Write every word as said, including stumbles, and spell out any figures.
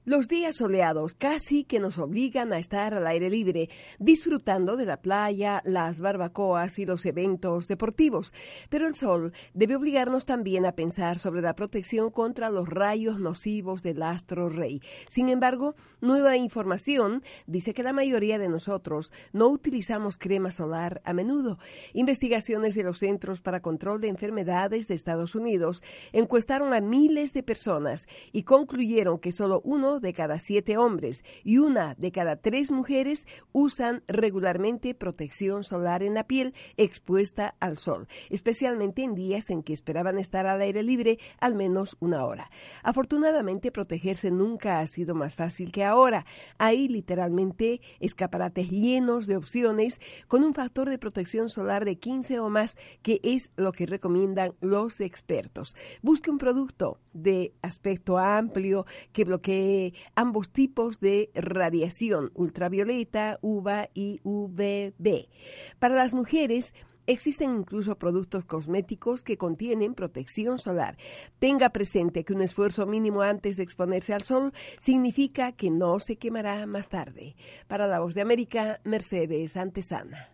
Los días soleados casi que nos obligan a estar al aire libre, disfrutando de la playa, las barbacoas y los eventos deportivos. Pero el sol debe obligarnos también a pensar sobre la protección contra los rayos nocivos del astro rey. Sin embargo, nueva información dice que la mayoría de nosotros no utilizamos crema solar a menudo. Investigaciones de los Centros para Control de Enfermedades de Estados Unidos encuestaron a miles de personas y concluyeron que solo uno de cada siete hombres y una de cada tres mujeres usan regularmente protección solar en la piel expuesta al sol, especialmente en días en que esperaban estar al aire libre al menos una hora. Afortunadamente, protegerse nunca ha sido más fácil que ahora. Hay literalmente escaparates llenos de opciones con un factor de protección solar de quince o más, que es lo que recomiendan los expertos. Busque un producto de aspecto amplio que bloquee ambos tipos de radiación, ultravioleta, U V A y U V B. Para las mujeres, existen incluso productos cosméticos que contienen protección solar. Tenga presente que un esfuerzo mínimo antes de exponerse al sol significa que no se quemará más tarde. Para La Voz de América, Mercedes Antesana.